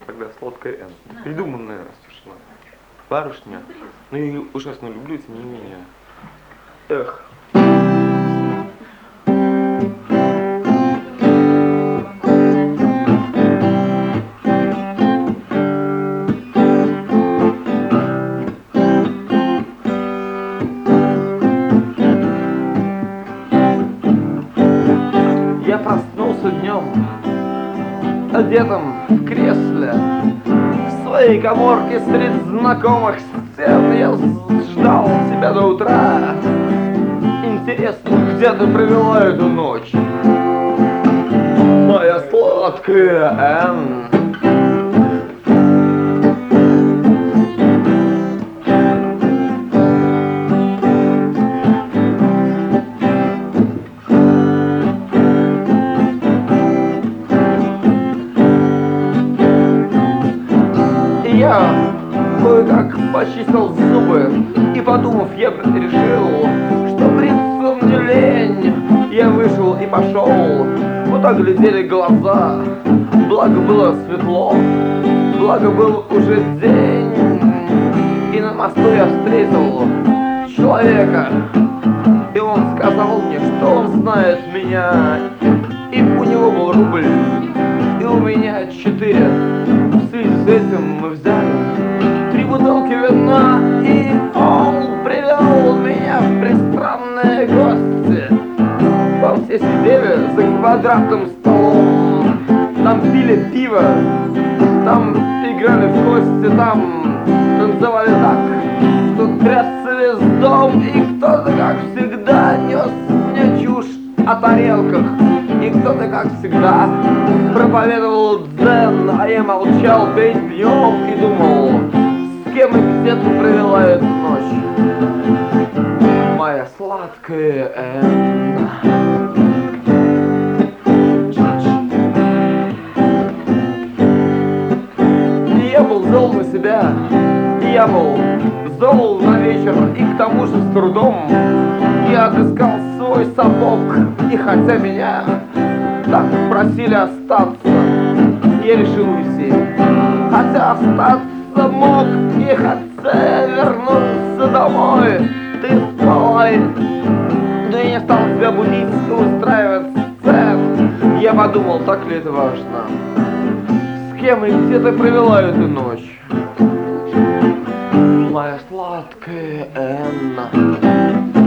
тогда сладкая Н. Придуманная совершенно барышня. Но я ее ужасно люблю, тем не менее. Эх. Я проснулся днем, одетым в кресле, в своей каморке среди знакомых сцен. Я ждал тебя до утра. Интересно, где ты провела эту ночь, моя сладкая Энн? Я кое-как почистил зубы и, подумав, я решил, что бриться мне лень. Я вышел и пошел, вот оглядели глаза, благо было светло, благо был уже день. И на мосту я встретил человека, и он сказал мне, что он знает меня, и у него был рубль, и у меня 4. В связи с этим мы взяли 3 бутылки вина, и он привел меня в пристранные гости. Там все сидели за квадратным столом, там пили пиво, там играли в кости, там танцевали так, что трясся весь дом, и кто-то, как всегда, нес мне чушь о тарелках. И кто-то, как всегда, проповедовал дзен, а я молчал перед днем и думал, с кем и где ты провела эту ночь, моя сладкая Энн. И я был зол на себя, и я был зол на вечер, и к тому же с трудом я отыскал свой сапог. И хотя меня так просили остаться, я решил уйти. Хотя остаться мог, и хотя вернуться домой. Ты спала, но я не стал тебя будить и устраивать сцен. Я подумал, так ли это важно, с кем и где ты провела эту ночь, моя сладкая Энна.